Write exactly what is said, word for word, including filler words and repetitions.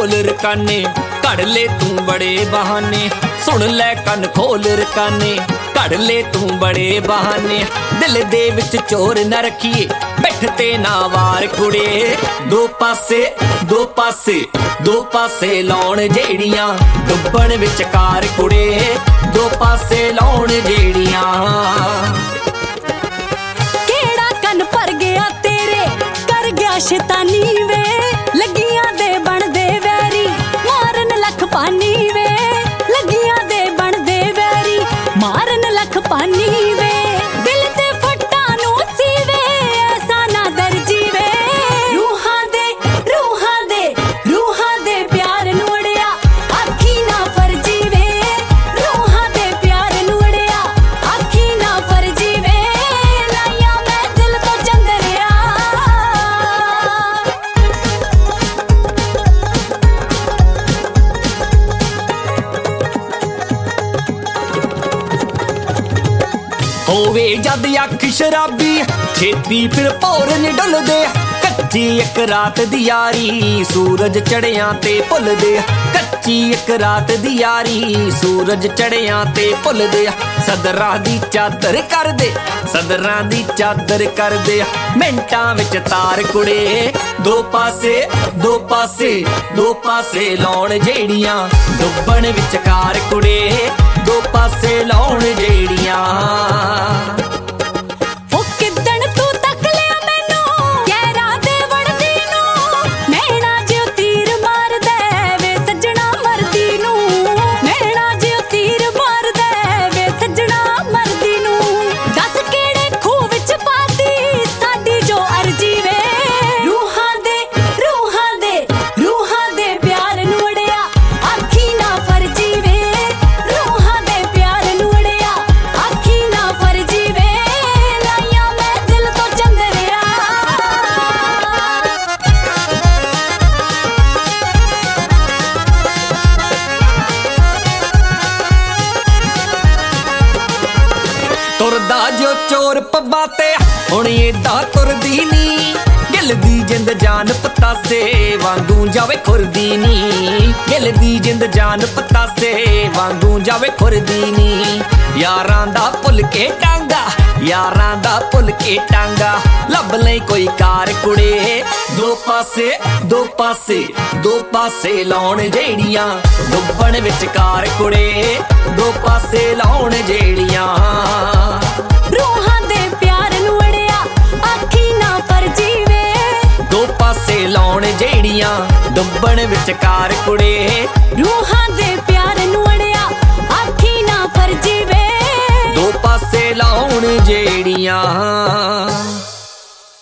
खोल रकाने, कड़ ले तू बड़े बहाने। सुन लै कन खोल रकाने, कड़ ले तू बड़े बहाने। दिल दे विच चोर न रखिए, बैठते ना वार कुड़े। दो पासे दो पासे दो पासे लाउण जेड़ियां, डुब्बण विचकार कुड़े। दो पासे लाउण जेड़ियां। केड़ा कन भर गया तेरे, कर गया शैतानी वे। लगियां दे बन दे वैरी, मारन लख पानी वे। लगियां दे बन दे वैरी, मारन लख पानी वे। दिल ते फट्टा नू सीवे, ऐसा ना दर्जी वे। रूहां दे रूहां दे रूहां दे प्यार नू अड़िया, आखी ना फर्जी वे। रूहां दे प्यार नू अड़िया, आखी ना फर्जी वे। लाया मैं दिल तो चंदरिया। होवे जद अख शराबी, छेती फिर भौर नी डुलदे। कच्ची एक रात दी यारी, सूरज चढ़िया ते भुलदे। कच्ची एक रात दी यारी, सूरज चढ़िया ते भुलदे। सदरां दी चादर कर दे, सदरां दी चादर कर दे। मिंटां विच तार कुड़े। दो पासे दो पासे दो पासे लाउण जेड़ियां, डुब्बण विचकार कुड़े। दो पासे लाउण जेड़ियां। ओ किदन तू तक लिया मैनू, गहरा दे वड़दी नू। नैना जियो तीर मार दे वे सजना मरदी नू। नैना जियो तीर मार दे वे सजना मरदी नू। दस केड़े खूह विच पाती, साडी जो अर्जी वे। रूहां दे रूहां दे रूहां दे प्यार नू अड़िया, आखी ना फर्जी वे। रूहां दे प्यार नू अड़िया, आखी ना फर्जी वे। लाया मैं दिल तो चंदरिया। तुरदा जो चोर पब्बा ते, हुण एदा तुरदी नी। गिल दी जिंद जान पतासे, वांगू जावे खुरदी नी। गिल दी जिंद जान पतासे, वांगू जावे खुरदी नी। यारां दा भुल के टांगा, यारां दा भुल के टांगा। लभ लई कोई कार कुड़े। दो पासे दो पासे दो पासे लाउण जेड़ियां, डुब्बण विचकार कुड़े। दो पासे लाउण जेड़ियां। रूहां दे प्यार नू अड़िया, आखी ना फर्जी वे। दो पासे लाउण जेड़ियां, डुब्बण विचकार कुड़े। रूहां दे प्यार नू अड़िया, आखी ना फर्जी वे। दो पासे लाउण जेड़ियां।